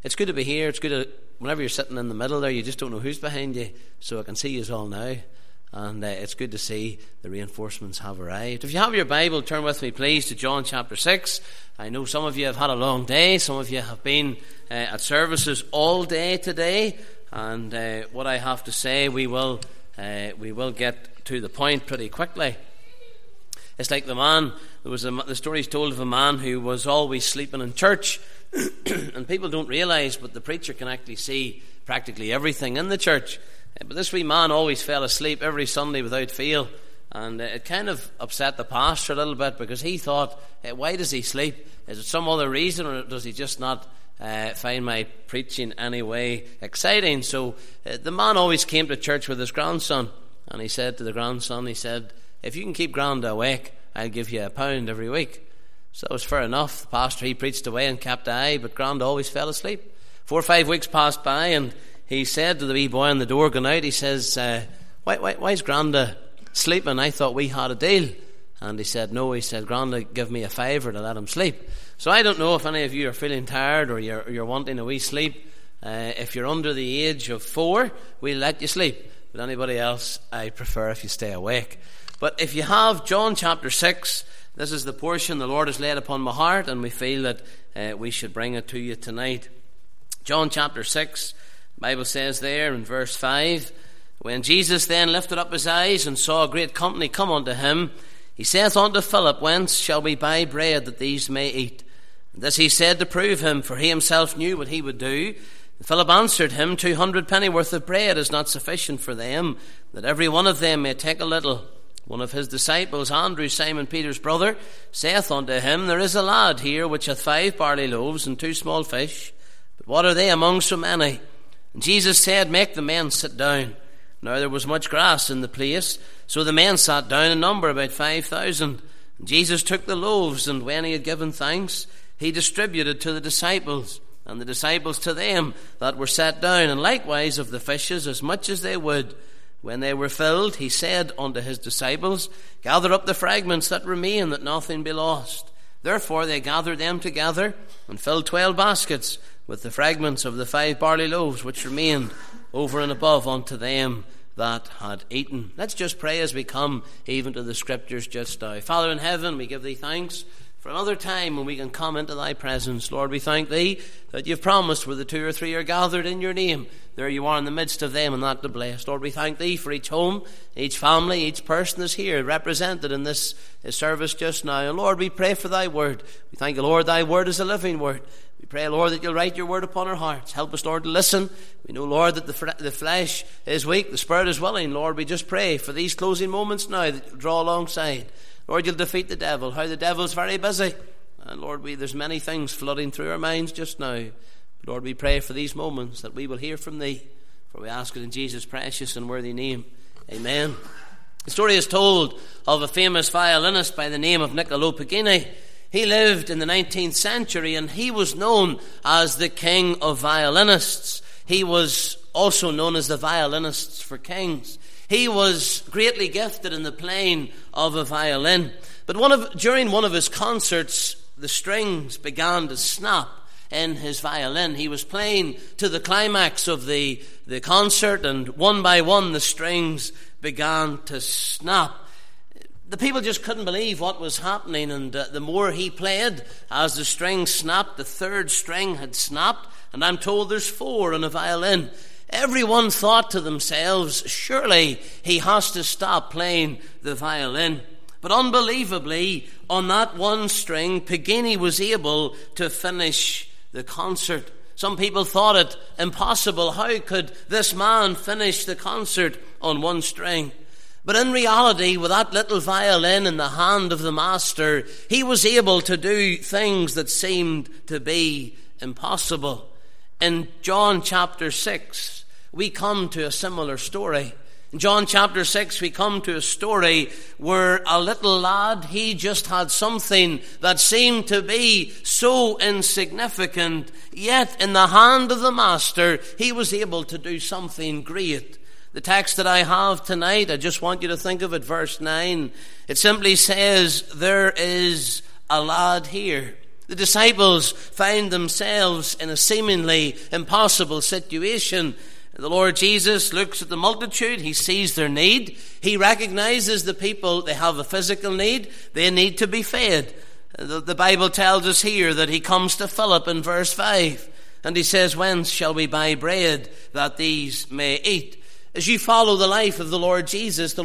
It's good to be here. It's good to, whenever you're sitting in the middle there, you just don't know who's behind you. So I can see you all now. And it's good to see the reinforcements have arrived. If you have your Bible, turn with me please to John chapter 6. I know some of you have had a long day. Some of you have been at services all day today. And what I have to say, we will get to the point pretty quickly. It's like the man, the story is told of a man who was always sleeping in church. And people don't realise, but the preacher can actually see practically everything in the church. But this wee man always fell asleep every Sunday without fail. And it kind of upset the pastor a little bit, because he thought, why does he sleep? Is it some other reason, or does he just not find my preaching anyway exciting? So the man always came to church with his grandson. And he said to the grandson, if you can keep Granda awake, I'll give you £1 every week. So that was fair enough. The pastor, he preached away and kept eye, but Granda always fell asleep. 4 or 5 weeks passed by, and he said to the wee boy on the door going out, he says, why's Granda sleeping? I thought we had a deal. And he said, no. He said, Granda, give me £5 to let him sleep. So I don't know if any of you are feeling tired, or you're wanting a wee sleep. If you're under the age of 4, we'll let you sleep. But anybody else, I prefer if you stay awake. But if you have John chapter 6, this is the portion the Lord has laid upon my heart, and we feel that we should bring it to you tonight. John chapter 6, the Bible says there in verse 5, when Jesus then lifted up his eyes and saw a great company come unto him, he saith unto Philip, whence shall we buy bread that these may eat? And this he said to prove him, for he himself knew what he would do. And Philip answered him, 200 pennyworth of bread is not sufficient for them, that every one of them may take a little. One of his disciples, Andrew, Simon Peter's brother, saith unto him, there is a lad here which hath 5 barley loaves and 2 small fish, but what are they among so many? And Jesus said, make the men sit down. Now there was much grass in the place, so the men sat down in number about 5,000. And Jesus took the loaves, and when he had given thanks, he distributed to the disciples, and the disciples to them that were set down, and likewise of the fishes as much as they would. When they were filled, he said unto his disciples, gather up the fragments that remain, that nothing be lost. Therefore they gathered them together, and filled 12 baskets with the fragments of the 5 barley loaves which remained, over and above unto them that had eaten. Let's just pray as we come even to the scriptures just now. Father in heaven, we give thee thanks for another time when we can come into thy presence. Lord, we thank thee that you've promised where the 2 or 3 are gathered in your name, there you are in the midst of them, and that to bless. Lord, we thank thee for each home, each family, each person is here represented in this service just now. And Lord, we pray for thy word. We thank you, Lord, thy word is a living word. We pray, Lord, that you'll write your word upon our hearts. Help us, Lord, to listen. We know, Lord, that the flesh is weak, the spirit is willing. Lord, we just pray for these closing moments now that you'll draw alongside. Lord, you'll defeat the devil. How the devil's very busy. And Lord, there's many things flooding through our minds just now. Lord, we pray for these moments that we will hear from thee. For we ask it in Jesus' precious and worthy name. Amen. The story is told of a famous violinist by the name of Niccolo Paganini. He lived in the 19th century, and he was known as the king of violinists. He was also known as the violinists for kings. He was greatly gifted in the playing of a violin. But during one of his concerts, the strings began to snap in his violin. He was playing to the climax of the concert, and one by one the strings began to snap. The people just couldn't believe what was happening, and the more he played, as the strings snapped, the 3rd string had snapped, and I'm told there's 4 on a violin. Everyone thought to themselves, surely he has to stop playing the violin. But unbelievably, on that one string, Paganini was able to finish the concert. Some people thought it impossible. How could this man finish the concert on one string? But in reality, with that little violin in the hand of the master, he was able to do things that seemed to be impossible. In John chapter 6, we come to a similar story. In John chapter 6, we come to a story where a little lad, he just had something that seemed to be so insignificant, yet in the hand of the master, he was able to do something great. The text that I have tonight, I just want you to think of it, verse 9. It simply says, there is a lad here. The disciples find themselves in a seemingly impossible situation. The Lord Jesus looks at the multitude. He sees their need. He recognizes the people, they have a physical need. They need to be fed. The Bible tells us here that he comes to Philip in verse 5. And he says, "Whence shall we buy bread that these may eat?" As you follow the life of the Lord Jesus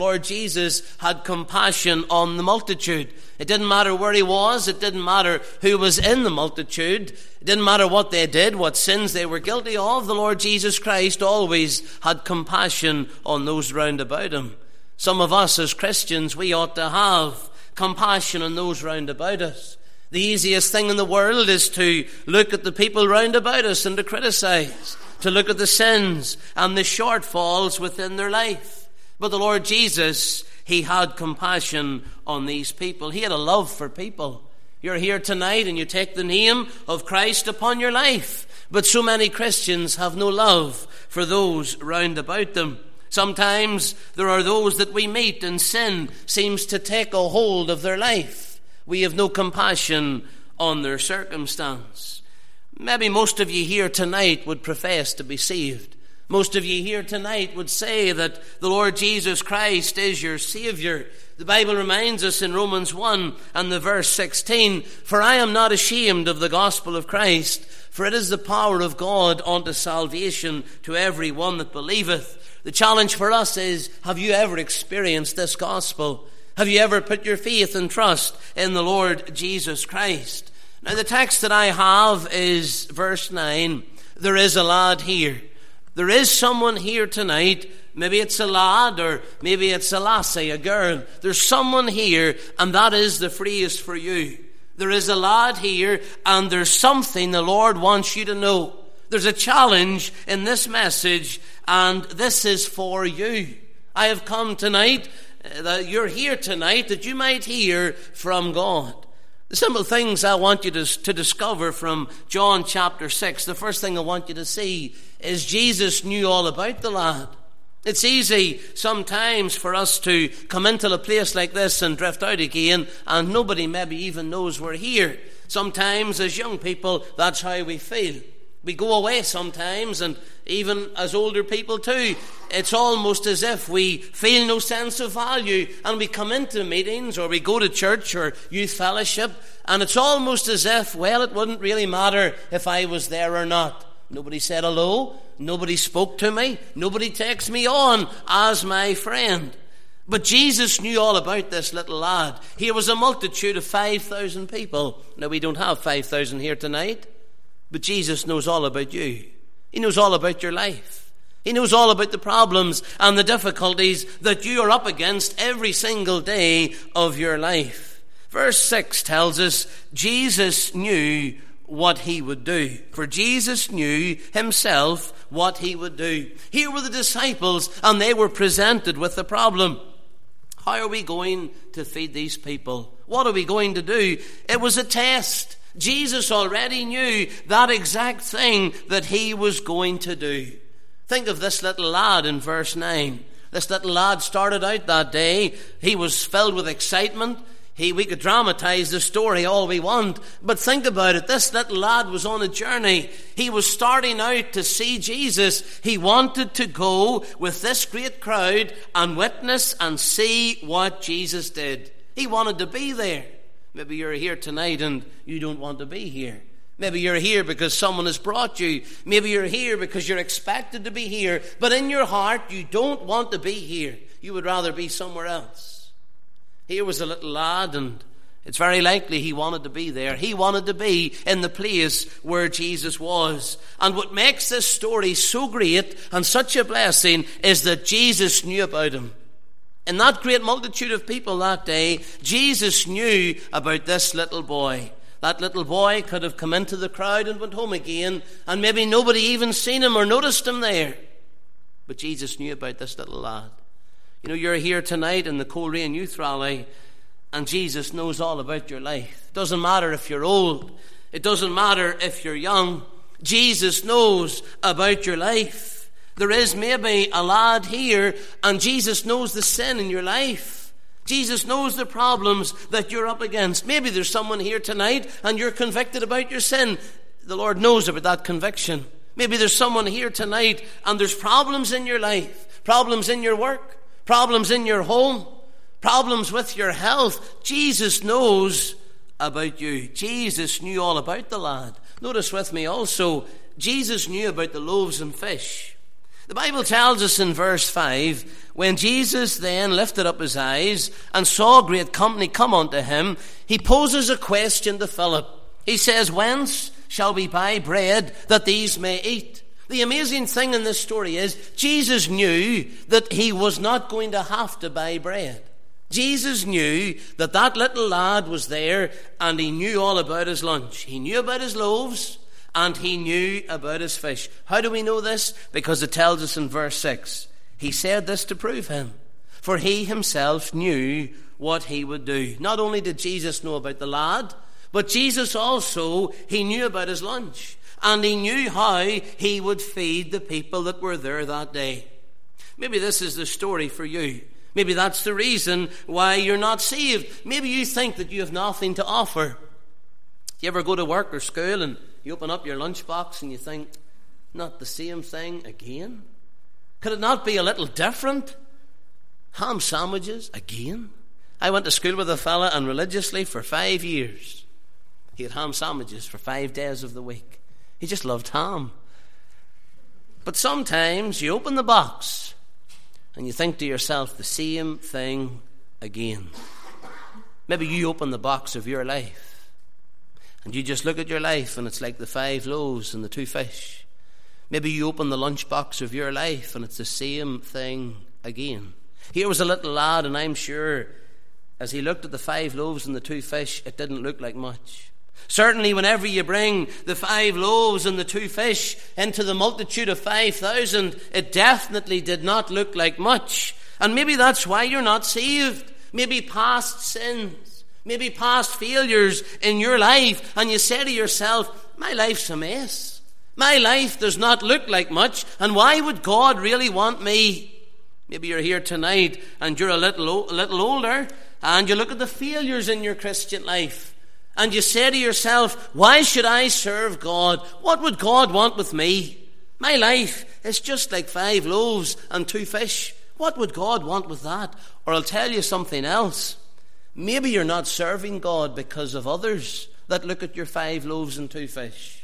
had compassion on the multitude. It didn't matter where he was. It didn't matter who was in the multitude. It didn't matter what they did, what sins they were guilty of. The Lord Jesus Christ always had compassion on those round about him. Some of us as Christians, we ought to have compassion on those round about us. The easiest thing in the world is to look at the people round about us and to criticize, to look at the sins and the shortfalls within their life. But the Lord Jesus, he had compassion on these people. He had a love for people. You're here tonight and you take the name of Christ upon your life. But so many Christians have no love for those round about them. Sometimes there are those that we meet and sin seems to take a hold of their life. We have no compassion on their circumstance. Maybe most of you here tonight would profess to be saved. Most of you here tonight would say that the Lord Jesus Christ is your Savior. The Bible reminds us in Romans 1 and the verse 16, "For I am not ashamed of the gospel of Christ, for it is the power of God unto salvation to every one that believeth." The challenge for us is, have you ever experienced this gospel? Have you ever put your faith and trust in the Lord Jesus Christ? Now the text that I have is verse 9. There is a lad here. There is someone here tonight. Maybe it's a lad or maybe it's a lassie, a girl. There's someone here, and that is the phrase for you. There is a lad here, and there's something the Lord wants you to know. There's a challenge in this message, and this is for you. I have come tonight, that you're here tonight, that you might hear from God. The simple things I want you to discover from John chapter 6, the first thing I want you to see is Jesus knew all about the lad. It's easy sometimes for us to come into a place like this and drift out again, and nobody maybe even knows we're here. Sometimes as young people, that's how we feel. We go away sometimes, and even as older people too, it's almost as if we feel no sense of value, and we come into meetings or we go to church or youth fellowship, and it's almost as if, well, it wouldn't really matter if I was there or not. Nobody said hello, nobody spoke to me, nobody takes me on as my friend. But Jesus knew all about this little lad. Here was a multitude of 5,000 people. Now, we don't have 5,000 here tonight. But Jesus knows all about you. He knows all about your life. He knows all about the problems and the difficulties that you are up against every single day of your life. Verse 6 tells us Jesus knew what he would do. For Jesus knew himself what he would do. Here were the disciples, and they were presented with the problem. How are we going to feed these people? What are we going to do? It was a test. Jesus already knew that exact thing that he was going to do. Think of this little lad in verse 9. This little lad started out that day. He was filled with excitement. We could dramatize the story all we want, but think about it. This little lad was on a journey. He was starting out to see Jesus. He wanted to go with this great crowd and witness and see what Jesus did. He wanted to be there. Maybe you're here tonight and you don't want to be here. Maybe you're here because someone has brought you. Maybe you're here because you're expected to be here. But in your heart, you don't want to be here. You would rather be somewhere else. Here was a little lad, and it's very likely he wanted to be there. He wanted to be in the place where Jesus was. And what makes this story so great and such a blessing is that Jesus knew about him. In that great multitude of people that day, Jesus knew about this little boy. That little boy could have come into the crowd and went home again, and maybe nobody even seen him or noticed him there. But Jesus knew about this little lad. You know, you're here tonight in the Coleraine Youth Rally, and Jesus knows all about your life. It doesn't matter if you're old. It doesn't matter if you're young. Jesus knows about your life. There is maybe a lad here, and Jesus knows the sin in your life. Jesus knows the problems that you're up against. Maybe there's someone here tonight and you're convicted about your sin. The Lord knows about that conviction. Maybe there's someone here tonight and there's problems in your life, problems in your work, problems in your home, problems with your health. Jesus knows about you. Jesus knew all about the lad. Notice with me also, Jesus knew about the loaves and fish. The Bible tells us in verse 5, when Jesus then lifted up his eyes and saw great company come unto him, he poses a question to Philip. He says, whence shall we buy bread that these may eat? The amazing thing in this story is Jesus knew that he was not going to have to buy bread. Jesus knew that that little lad was there and he knew all about his lunch. He knew about his loaves and he knew about his fish. How do we know this? Because it tells us in verse 6. He said this to prove him, for he himself knew what he would do. Not only did Jesus know about the lad, but Jesus also, he knew about his lunch. And he knew how he would feed the people that were there that day. Maybe this is the story for you. Maybe that's the reason why you're not saved. Maybe you think that you have nothing to offer. You ever go to work or school and you open up your lunchbox and you think, not the same thing again? Could it not be a little different? Ham sandwiches again? I went to school with a fella and religiously for 5 years he had ham sandwiches for 5 days of the week. He just loved ham. But sometimes you open the box and you think to yourself the same thing again. Maybe you open the box of your life and you just look at your life and it's like the 5 loaves and the 2 fish. Maybe you open the lunchbox of your life and it's the same thing again. Here was a little lad, and I'm sure as he looked at the 5 loaves and the 2 fish, it didn't look like much. Certainly whenever you bring the 5 loaves and the 2 fish into the multitude of 5,000, it definitely did not look like much. And maybe that's why you're not saved. Maybe past sins, maybe past failures in your life, and you say to yourself, my life's a mess. My life does not look like much, and why would God really want me? Maybe you're here tonight and you're a little older, and you look at the failures in your Christian life, and you say to yourself, why should I serve God? What would God want with me? My life is just like 5 loaves and 2 fish. What would God want with that? Or I'll tell you something else. Maybe you're not serving God because of others that look at your 5 loaves and 2 fish.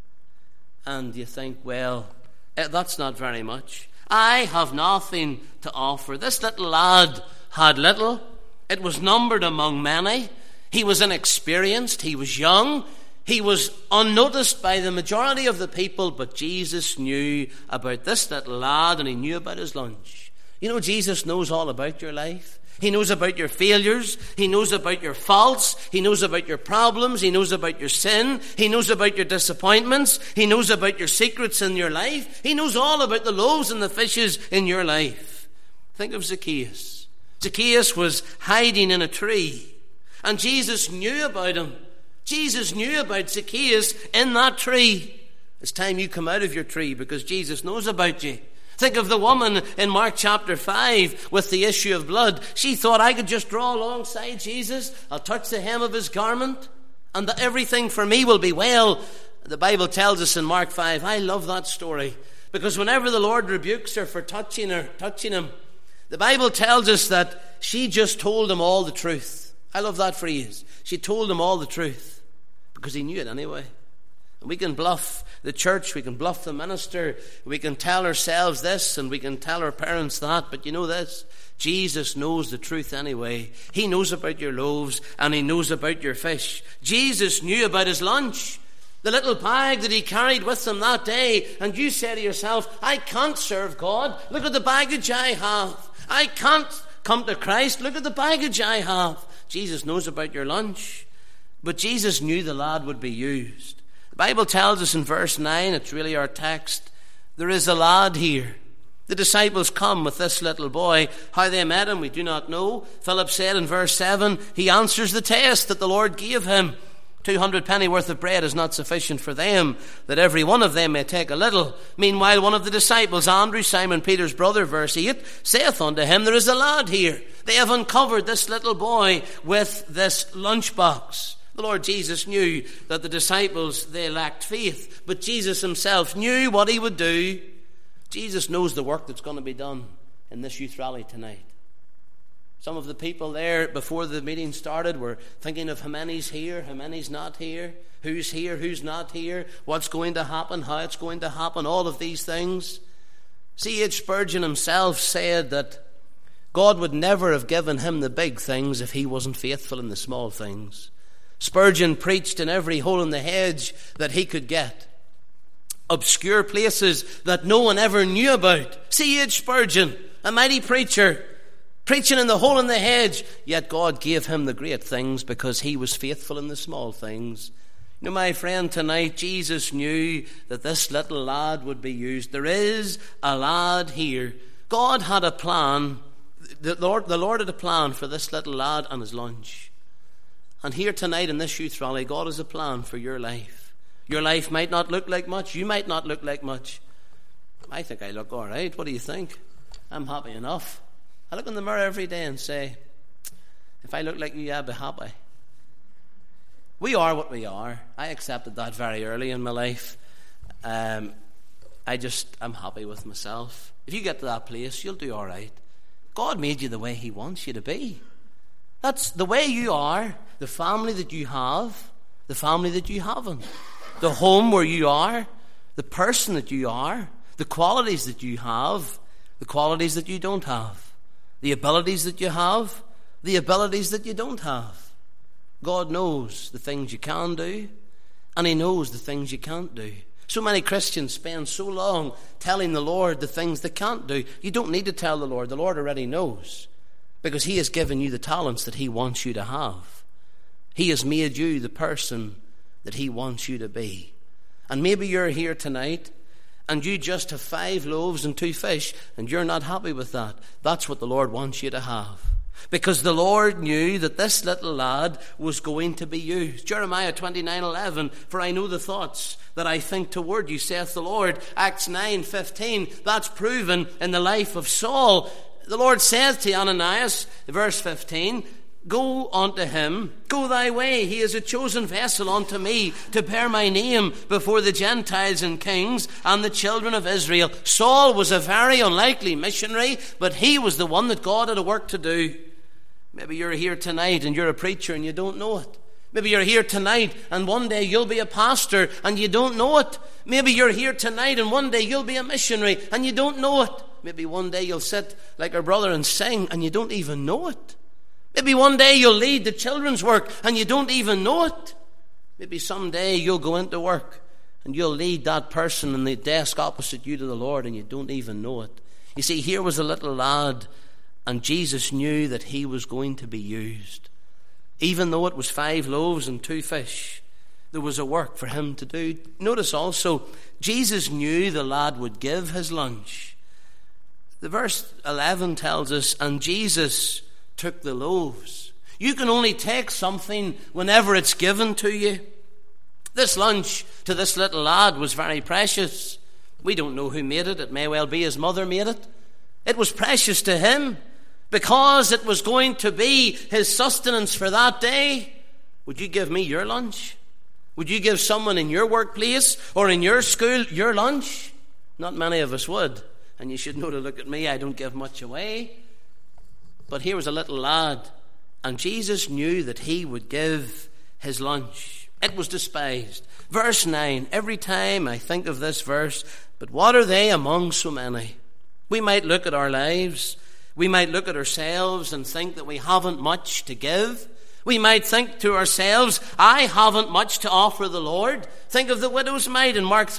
And you think, well, that's not very much. I have nothing to offer. This little lad had little. It was numbered among many. He was inexperienced. He was young. He was unnoticed by the majority of the people, but Jesus knew about this little lad and he knew about his lunch. You know, Jesus knows all about your life. He knows about your failures. He knows about your faults. He knows about your problems. He knows about your sin. He knows about your disappointments. He knows about your secrets in your life. He knows all about the loaves and the fishes in your life. Think of Zacchaeus. Zacchaeus was hiding in a tree, and Jesus knew about him. Jesus knew about Zacchaeus in that tree. It's time you come out of your tree because Jesus knows about you. Think of the woman in Mark chapter 5 with the issue of blood. She thought, I could just draw alongside Jesus. I'll touch the hem of his garment and everything for me will be well. The Bible tells us in Mark 5, I love that story, because whenever the Lord rebukes her for touching him, the Bible tells us that she just told him all the truth. I love that phrase. She told him all the truth because he knew it anyway. And we can bluff the church, we can bluff the minister, we can tell ourselves this and we can tell our parents that, but you know this, Jesus knows the truth anyway. He knows about your loaves and he knows about your fish. Jesus knew about his lunch, the little bag that he carried with him that day, and you say to yourself, I can't serve God, look at the baggage I have. I can't come to Christ, look at the baggage I have. Jesus knows about your lunch, but Jesus knew the lad would be used. The Bible tells us in verse 9, it's really our text, there is a lad here. The disciples come with this little boy. How they met him, we do not know. Philip said in verse 7, he answers the test that the Lord gave him. 200 penny worth of bread is not sufficient for them, that every one of them may take a little. Meanwhile, one of the disciples, Andrew, Simon Peter's brother, verse 8, saith unto him, there is a lad here. They have uncovered this little boy with this lunchbox. The Lord Jesus knew that the disciples, they lacked faith, but Jesus himself knew what he would do. Jesus knows the work that's going to be done in this youth rally tonight. Some of the people there before the meeting started were thinking of how many's here, how many's not here, who's not here, what's going to happen, how it's going to happen, all of these things. C.H. Spurgeon himself said that God would never have given him the big things if he wasn't faithful in the small things. Spurgeon preached in every hole in the hedge that he could get. Obscure places that no one ever knew about. C.H. Spurgeon, a mighty preacher, preaching in the hole in the hedge, yet God gave him the great things because he was faithful in the small things. You know, my friend, tonight Jesus knew that this little lad would be used. There is a lad here. God had a plan. The Lord had a plan for this little lad and his lunch. And here tonight in this youth rally, God has a plan for your life. Your life might not look like much. You might not look like much. I think I look all right. What do you think? I'm happy enough. I look in the mirror every day and say, if I look like you, I'd be happy. We are what we are. I accepted that very early in my life. I'm happy with myself. If you get to that place, you'll do all right. God made you the way he wants you to be. That's the way you are, the family that you have, the family that you haven't, the home where you are, the person that you are, the qualities that you have, the qualities that you don't have. The abilities that you have, the abilities that you don't have. God knows the things you can do, and he knows the things you can't do. So many Christians spend so long telling the Lord the things they can't do. You don't need to tell the Lord already knows, because he has given you the talents that he wants you to have. He has made you the person that he wants you to be. And maybe you're here tonight and you just have 5 loaves and 2 fish, and you're not happy with that. That's what the Lord wants you to have. Because the Lord knew that this little lad was going to be used. Jeremiah 29:11, for I know the thoughts that I think toward you, saith the Lord. Acts 9:15, that's proven in the life of Saul. The Lord says to Ananias, verse 15, go unto him, go thy way, he is a chosen vessel unto me to bear my name before the Gentiles and kings and the children of Israel. Saul was a very unlikely missionary, but he was the one that God had a work to do. Maybe you're here tonight and you're a preacher and you don't know it. Maybe you're here tonight and one day you'll be a pastor and you don't know it. Maybe you're here tonight and one day you'll be a missionary and you don't know it. Maybe one day you'll sit like our brother and sing and you don't even know it. Maybe one day you'll lead the children's work and you don't even know it. Maybe someday you'll go into work and you'll lead that person in the desk opposite you to the Lord and you don't even know it. You see, here was a little lad, and Jesus knew that he was going to be used. Even though it was 5 loaves and 2 fish, there was a work for him to do. Notice also, Jesus knew the lad would give his lunch. The verse 11 tells us, and Jesus took the loaves. You can only take something whenever it's given to you. This lunch to this little lad was very precious. We don't know who made it. It may well be his mother made it. It was precious to him because it was going to be his sustenance for that day. Would you give me your lunch? Would you give someone in your workplace or in your school your lunch? Not many of us would. And you should know to look at me. I don't give much away. But here was a little lad, and Jesus knew that he would give his lunch. It was despised. Verse 9, every time I think of this verse, but what are they among so many? We might look at our lives, we might look at ourselves and think that we haven't much to give. We might think to ourselves, I haven't much to offer the Lord. Think of the widow's mite in Mark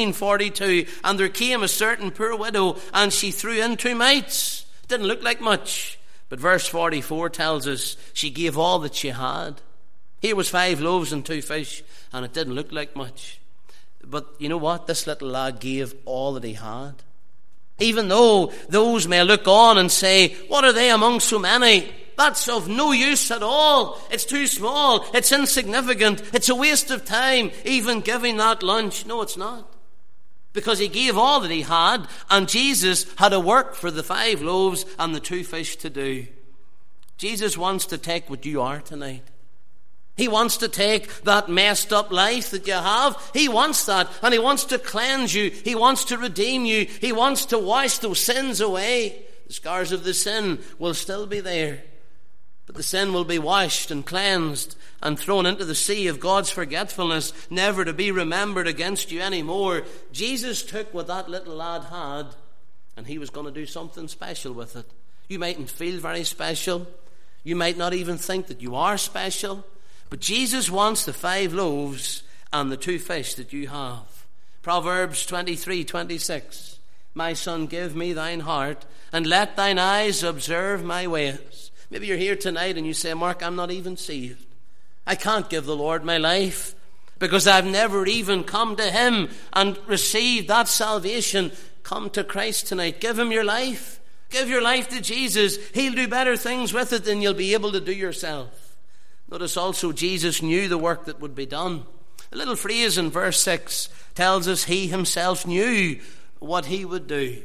13:42, and there came a certain poor widow, and she threw in 2 mites. Didn't look like much. But verse 44 tells us she gave all that she had. Here was 5 loaves and 2 fish, and it didn't look like much. But you know what? This little lad gave all that he had. Even though those may look on and say, what are they among so many? that's of no use at all. It's too small. It's insignificant. It's a waste of time, even giving that lunch. No, it's not. Because he gave all that he had, and Jesus had a work for the 5 loaves and the 2 fish to do. Jesus wants to take what you are tonight. He wants to take that messed up life that you have. He wants that, and he wants to cleanse you. He wants to redeem you. He wants to wash those sins away. The scars of the sin will still be there, but the sin will be washed and cleansed and thrown into the sea of God's forgetfulness, never to be remembered against you anymore. Jesus took what that little lad had, and he was going to do something special with it. You mightn't feel very special. You might not even think that you are special. But Jesus wants the 5 loaves and the 2 fish that you have. Proverbs 23:26. My son, give me thine heart, and let thine eyes observe my ways. Maybe you're here tonight and you say, Mark, I'm not even saved. I can't give the Lord my life because I've never even come to him and received that salvation. Come to Christ tonight. Give him your life. Give your life to Jesus. He'll do better things with it than you'll be able to do yourself. Notice also Jesus knew the work that would be done. A little phrase in verse 6 tells us he himself knew what he would do.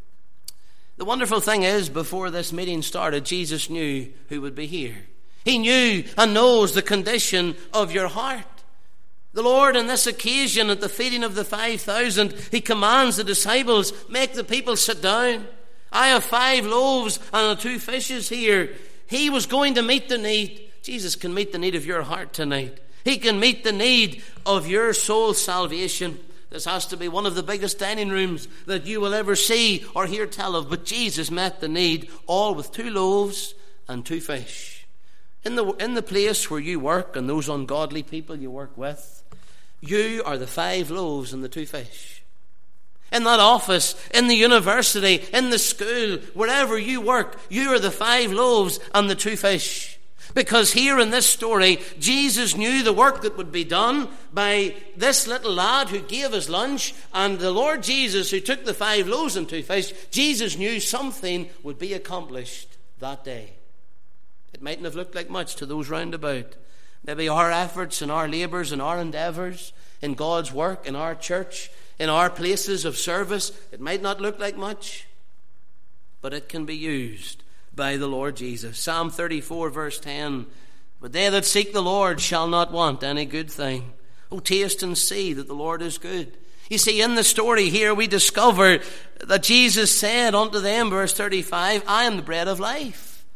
The wonderful thing is, before this meeting started, Jesus knew who would be here. He knew and knows the condition of your heart. The Lord, on this occasion, at the feeding of the 5,000, he commands the disciples, make the people sit down. I have 5 loaves and 2 fishes here. He was going to meet the need. Jesus can meet the need of your heart tonight. He can meet the need of your soul's salvation. This has to be one of the biggest dining rooms that you will ever see or hear tell of. But Jesus met the need, all with 2 loaves and 2 fish. In the place where you work and those ungodly people you work with, you are the 5 loaves and the 2 fish. In that office, in the university, in the school, wherever you work, you are the 5 loaves and the 2 fish. Because here in this story, Jesus knew the work that would be done by this little lad who gave his lunch, and the Lord Jesus who took the 5 loaves and 2 fish. Jesus knew something would be accomplished that day. It mightn't have looked like much to those round about. Maybe our efforts and our labours and our endeavours in God's work, in our church, in our places of service, it might not look like much, but it can be used by the Lord Jesus. Psalm 34 verse 10. But they that seek the Lord shall not want any good thing. Oh, taste and see that the Lord is good. You see, in the story here we discover that Jesus said unto them, verse 35, I am the bread of life.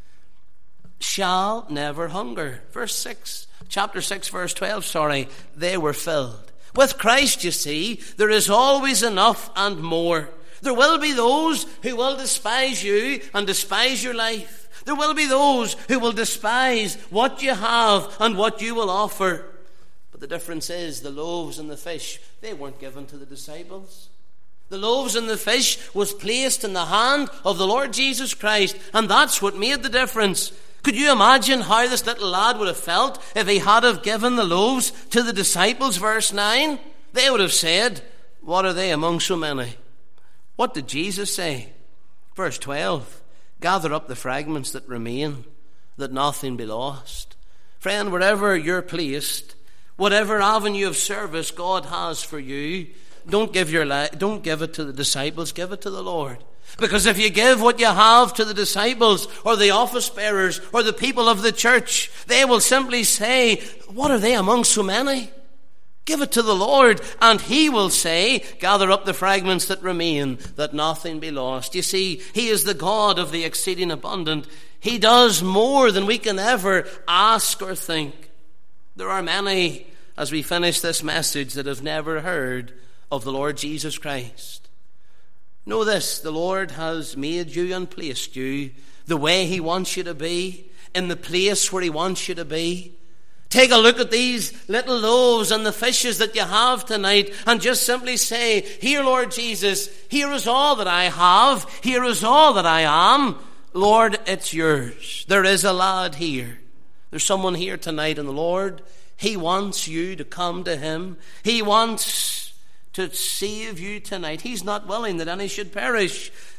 Shall never hunger. Verse 6, chapter 6 verse 12, they were filled. With Christ, you see, there is always enough and more. There will be those who will despise you and despise your life. There will be those who will despise what you have and what you will offer. But the difference is the loaves and the fish, they weren't given to the disciples. The loaves and the fish was placed in the hand of the Lord Jesus Christ, and that's what made the difference. Could you imagine how this little lad would have felt if he had have given the loaves to the disciples? Verse 9, they would have said, what are they among so many? What did Jesus say? Verse 12, gather up the fragments that remain, that nothing be lost. Friend, wherever you're placed, whatever avenue of service God has for you, don't give it to the disciples, give it to the Lord. Because if you give what you have to the disciples or the office bearers or the people of the church, they will simply say, what are they among so many? Give it to the Lord, and he will say, gather up the fragments that remain, that nothing be lost. You see, he is the God of the exceeding abundant. He does more than we can ever ask or think. There are many, as we finish this message, that have never heard of the Lord Jesus Christ. Know this, the Lord has made you and placed you the way he wants you to be, in the place where he wants you to be. Take a look at these little loaves and the fishes that you have tonight and just simply say, here, Lord Jesus, here is all that I have. Here is all that I am. Lord, it's yours. There is a lad here. There's someone here tonight, and the Lord, he wants you to come to him. He wants to save you tonight. He's not willing that any should perish,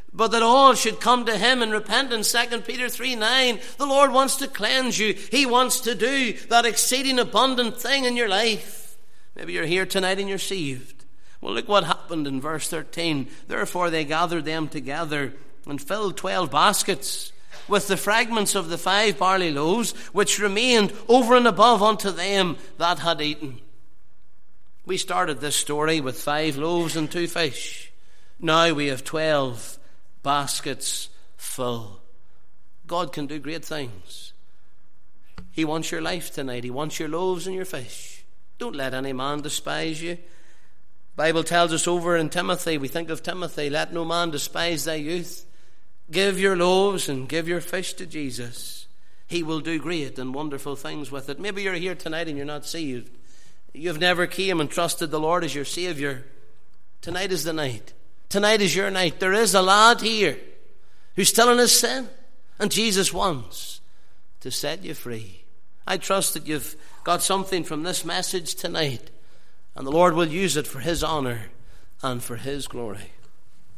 but that all should come to him in repentance. 2 Peter 3:9. The Lord wants to cleanse you. He wants to do that exceeding abundant thing in your life. Maybe you're here tonight and you're saved. Well, look what happened in verse 13. Therefore they gathered them together and filled 12 baskets with the fragments of the 5 barley loaves, which remained over and above unto them that had eaten. We started this story with 5 loaves and 2 fish. Now we have 12 baskets full. God can do great things. He wants your life tonight. He wants your loaves and your fish. Don't let any man despise you. The Bible tells us over in Timothy, we think of Timothy, let no man despise thy youth. Give your loaves and give your fish to Jesus. He will do great and wonderful things with it. Maybe you're here tonight and you're not saved. You've never came and trusted the Lord as your Saviour. Tonight is the night. Tonight is your night. There is a lad here who's still in his sin, and Jesus wants to set you free. I trust that you've got something from this message tonight, and the Lord will use it for his honour and for his glory.